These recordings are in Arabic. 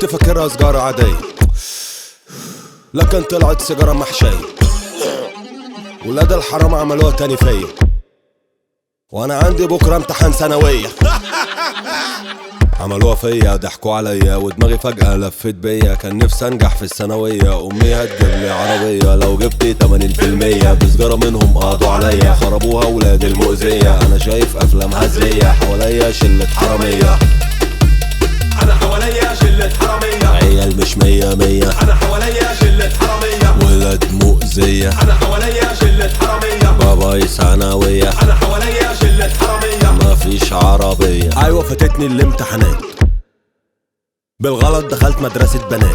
كنت فاكرها سجارة عادية لكن طلعت سيجارة محشية. ولاد الحرام عملوها تاني فيا وانا عندي بكرة امتحان ثانوية. عملوها فيا ضحكوا عليا ودماغي فجأة لفت بيا. كان نفسي انجح في الثانوية، امي هتجيب لي عربية لو جبت 80%. بسجارة منهم قضوا عليا خربوها ولاد المؤذية. انا شايف افلام هزلية حواليا شلة حرامية. انا حواليا شلة حرامية. عيال مش 100 انا حواليا شلة حرامية. ولاد مؤذية. انا حواليا شلة حرامية. باباي ثانوية. انا حواليا شلة حرامية. مفيش عربية. ايوه فاتتني الامتحانات، بالغلط دخلت مدرسة بنات.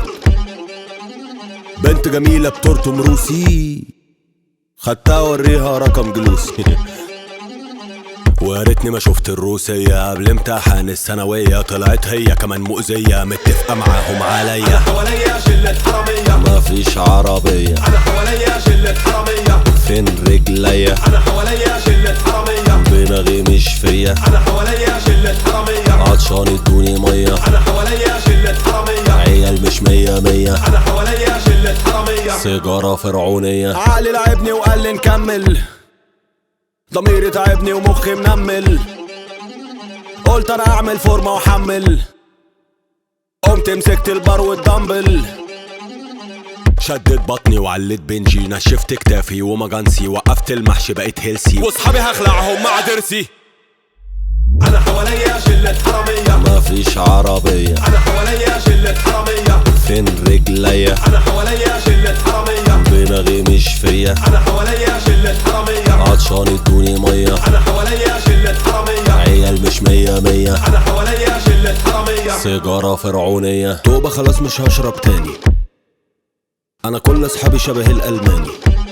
بنت جميلة بترتم روسي، خدتها اوريها رقم جلوسي. ويا ريتني ما شفت الروسية قبل امتحان الثانوية. طلعت هي كمان مؤذية متفقة معاهم عليا. انا حواليا شلة حرامية. مفيش عربية. انا حواليا شلة حرامية. فين رجليا؟ انا حواليا شلة حرامية. دماغي مش فيا. انا حواليا شلة حرامية. عطشان ادوني مية. انا حواليا شلة حرامية. عيال مش 100. انا حواليا شلة حرامية. سيجارة فرعونية. عقلي لعبني وقال لي نكمل، ضميري تعبني ومخي منمل. قلت انا اعمل فورمة واحمل، قمت مسكت البار والدمبل. شدت بطني وعلت بنجي، نشفت كتافي ومجانسي. وقفت المحشي بقيت هيلسي، واصحابي هخلعهم مع درسي. انا حواليا شلة حرامية. مفيش عربية. انا حواليا شلة حرامية. فين رجليا؟ انا حواليا شلة حرامية. دماغي مش فيا. انا حواليا شلة حرامية. عطشان ادوني مية. انا حواليا شلة حرامية. عيال مش 100. انا حواليا شلة حرامية. سيجارة فرعونية. توبة خلاص مش هشرب تاني، انا كل اصحابي شبه الالماني.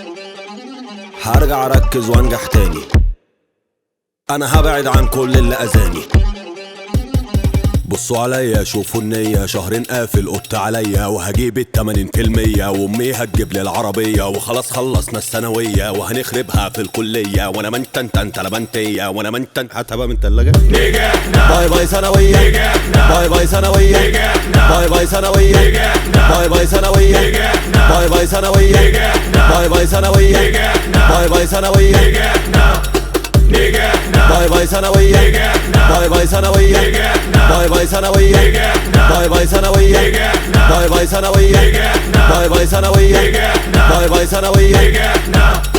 هرجع اركز وانجح تاني، انا هبعد عن كل اللي اذاني. بصوا عليا شوفوا النية، شهرين قافل قط عليا. وهجيب 80% وامي هتجيب لي العربية. وخلاص خلصنا الثانوية وهنخربها في الكلية. وانا منتن تلبنتية وانا منتن هتبقى من تلاجة. نجحنا. باي باي ثانوية. نجحنا. باي باي ثانوية. نجحنا. باي باي ثانوية. نجحنا. باي باي ثانوية. نجحنا. باي باي ثانوية. نجحنا. باي باي ثانوية. نجحنا. باي باي ثانوية. نجحنا. نجحنا. باي باي ثانوية. نجحنا. باي باي ثانوية. نجحنا. باي باي ثانوية. نجحنا. باي باي ثانوية. نجحنا. باي باي ثانوية. نجحنا. باي باي ثانوية. نجحنا. باي باي ثانوية. نجحنا.